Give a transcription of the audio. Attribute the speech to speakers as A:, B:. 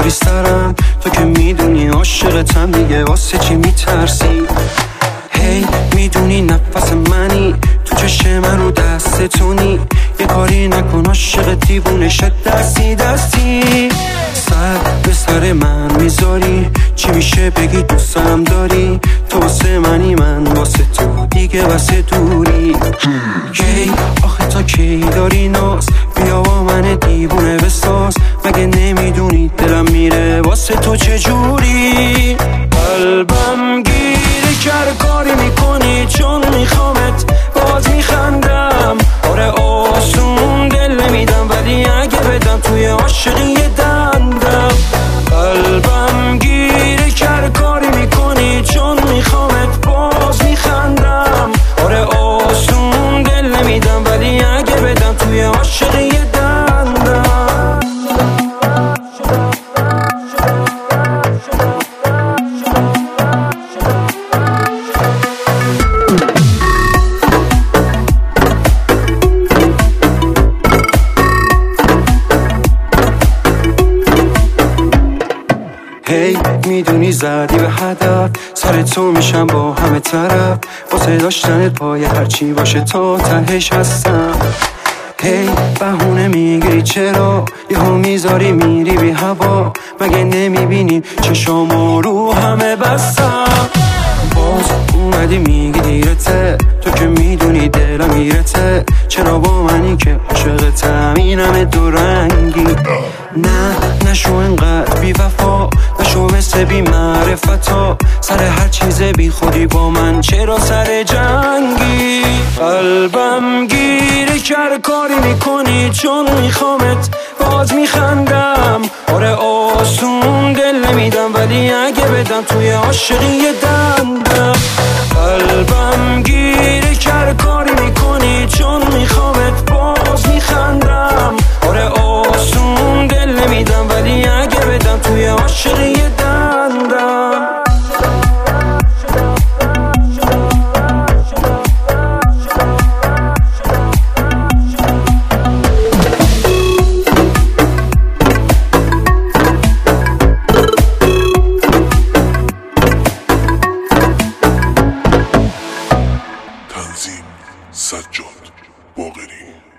A: میذاری سرم، تو که میدونی عاشقتم دیگه واسه چی میترسی؟ هی میدونی نفس منی، تو چشم من رو دستتونی، یه کاری نکن عاشق دیوونه شد دستی سر به سر من میذاری، چی میشه بگی دوستم داری؟ تو واسه منی من واسه تو دیگه واسه دوری. کی آخه تا کی داری ناز؟ بیا با من دیوونه بساز، مگه نمیدونی دلم میره واسه تو چجوری؟ قلبم گیره کرد کاری میکنی چون میخوامت، باز میخندم آره آسون دل نمیدم، ولی اگه بدم توی عاشقی دندم. قلبم گیره کرد کاری میکنی چون میخوامت، باز میخندم آره آسون دل نمیدم، ولی اگه بدم توی عاشقی دندم. هی میدونی زدی به هدف، سر تو میشم با همه طرف، واسه داشتنت پای هرچی باشه تا تهش هستم. هی بهونه میگیری چرا یهو میذاری میری بی هوا، مگه نمیبینی چشامو رو همه بستم؟ باز اومدی میگی دیرته، تو که میدونی دلم میرته، چرا با منی که عاشقتم این همه دو رنگی؟ نه نشو انقدر بی وفا، نشو مثل بی معرفتا، سر هر چیز بی خودی با من چرا سر جنگی؟ قلبم گیره کرد کاری میکنی چون میخوامت، باز میخندم آره آسون دل نمیدم، ولی اگه بدم توی عاشقی دندم. قلبم گیره کرد کاری میکنی چون میخوامت، باز میخندم آره آسون دل نمیدم، ولی اگه بدم توی عاشقی دندم.
B: تنظیم سجاد باقری.